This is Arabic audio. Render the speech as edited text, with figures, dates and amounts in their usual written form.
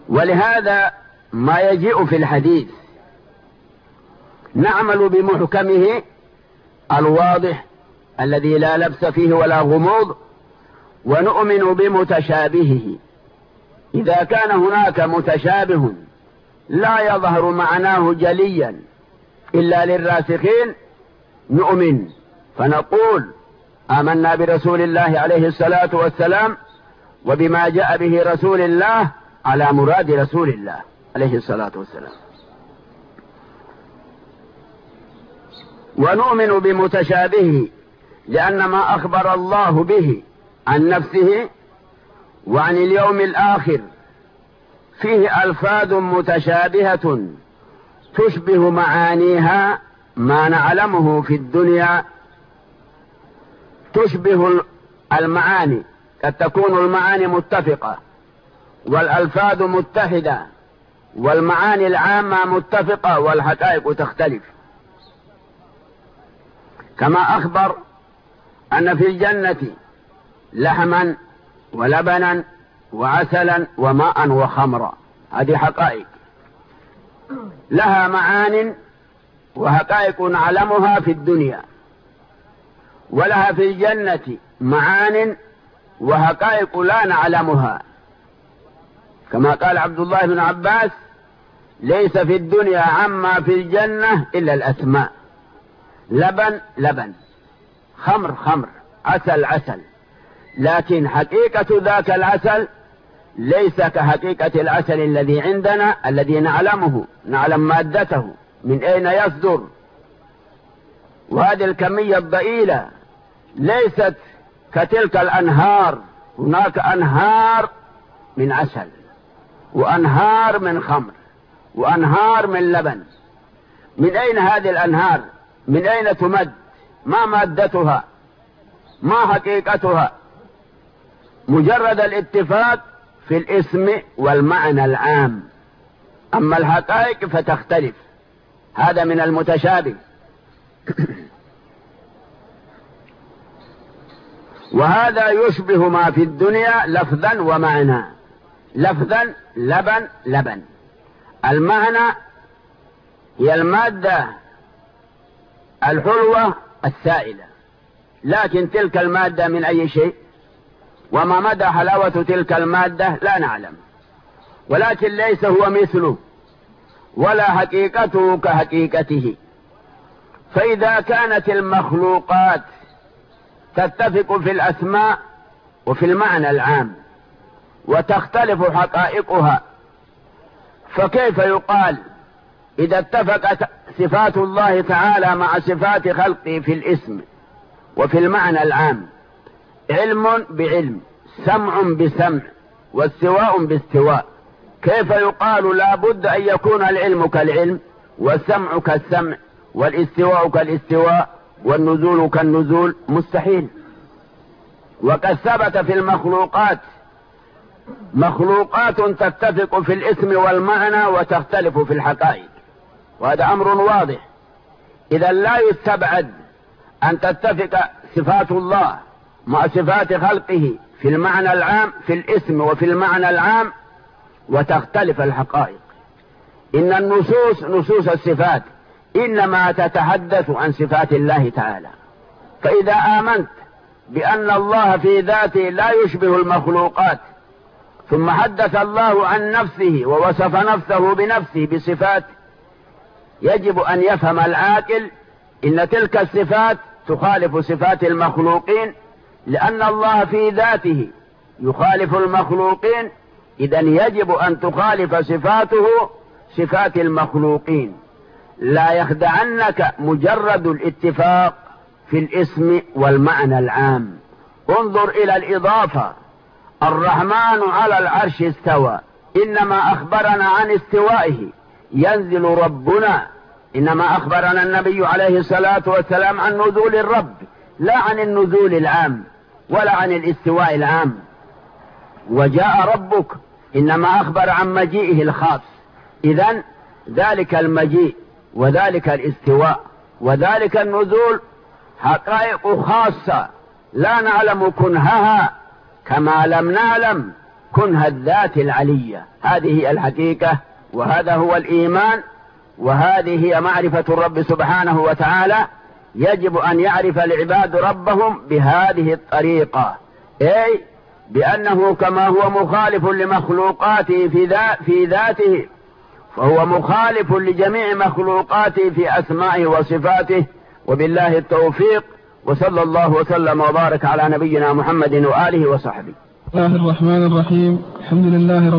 ولهذا ما يجيء في الحديث نعمل بمحكمه الواضح الذي لا لبس فيه ولا غموض، ونؤمن بمتشابهه. إذا كان هناك متشابه لا يظهر معناه جليا إلا للراسخين نؤمن فنقول آمنا برسول الله عليه الصلاة والسلام وبما جاء به رسول الله على مراد رسول الله عليه الصلاة والسلام. ونؤمن بمتشابهه لأن ما أخبر الله به عن نفسه وعن اليوم الآخر فيه ألفاظ متشابهة تشبه معانيها ما نعلمه في الدنيا، تشبه المعاني، قد تكون المعاني متفقة والألفاظ متحدة والمعاني العامة متفقة والحقائق تختلف. كما أخبر أن في الجنة لحما ولبنا وعسلا وماء وخمرا، هذه حقائق لها معان وحقائق نعلمها في الدنيا، ولها في الجنة معان وحقائق لا نعلمها. كما قال عبد الله بن عباس ليس في الدنيا عما في الجنة إلا الأسماء، لبن لبن، خمر خمر، عسل عسل، لكن حقيقة ذاك العسل ليس كحقيقة العسل الذي عندنا الذي نعلمه، نعلم مادته من أين يصدر، وهذه الكمية الضئيلة ليست كتلك الأنهار. هناك أنهار من عسل وأنهار من خمر وأنهار من لبن. من أين هذه الأنهار؟ من أين تمد؟ ما مادتها؟ ما حقيقتها؟ مجرد الاتفاق في الاسم والمعنى العام، أما الحقائق فتختلف. هذا من المتشابه. وهذا يشبه ما في الدنيا لفظا ومعنى. لفظا لبن لبن، المعنى هي المادة الحلوة السائلة، لكن تلك المادة من أي شيء؟ وما مدى حلاوة تلك المادة لا نعلم، ولكن ليس هو مثله ولا حقيقته كحقيقته. فإذا كانت المخلوقات تتفق في الأسماء وفي المعنى العام وتختلف حقائقها، فكيف يقال إذا اتفقت صفات الله تعالى مع صفات خلقه في الاسم وفي المعنى العام، علم بعلم، سمع بسمع، واستواء باستواء، كيف يقال لا بد أن يكون العلم كالعلم والسمع كالسمع والاستواء كالاستواء والنزول كالنزول؟ مستحيل. وقد ثبت في المخلوقات مخلوقات تتفق في الاسم والمعنى وتختلف في الحقائق، وهذا أمر واضح. إذا لا يستبعد أن تتفق صفات الله مع صفات خلقه في المعنى العام في الاسم وفي المعنى العام وتختلف الحقائق. إن النصوص نصوص الصفات إنما تتحدث عن صفات الله تعالى. فإذا آمنت بأن الله في ذاته لا يشبه المخلوقات، ثم حدث الله عن نفسه ووصف نفسه بنفسه بصفات، يجب أن يفهم العاقل إن تلك الصفات تخالف صفات المخلوقين، لأن الله في ذاته يخالف المخلوقين. إذن يجب أن تخالف صفاته صفات المخلوقين. لا يخدعنك مجرد الاتفاق في الاسم والمعنى العام. انظر إلى الإضافة، الرحمن على العرش استوى، إنما أخبرنا عن استوائه، ينزل ربنا، إنما أخبرنا النبي عليه الصلاة والسلام عن نزول الرب، لا عن النزول العام ولا عن الاستواء العام. وجاء ربك، إنما أخبر عن مجيئه الخاص. إذن ذلك المجيء وذلك الاستواء وذلك النزول حقائق خاصة لا نعلم كنهها، كما لم نعلم كنه الذات العلية. هذه هي الحقيقة، وهذا هو الإيمان، وهذه هي معرفة الرب سبحانه وتعالى. يجب أن يعرف العباد ربهم بهذه الطريقة، أي بأنه كما هو مخالف لمخلوقاته في ذاته، فهو مخالف لجميع مخلوقاته في أسمائه وصفاته. وبالله التوفيق، وصلى الله وسلم وبارك على نبينا محمد وآله وصحبه. بسم الله الرحمن الرحيم. الحمد لله رب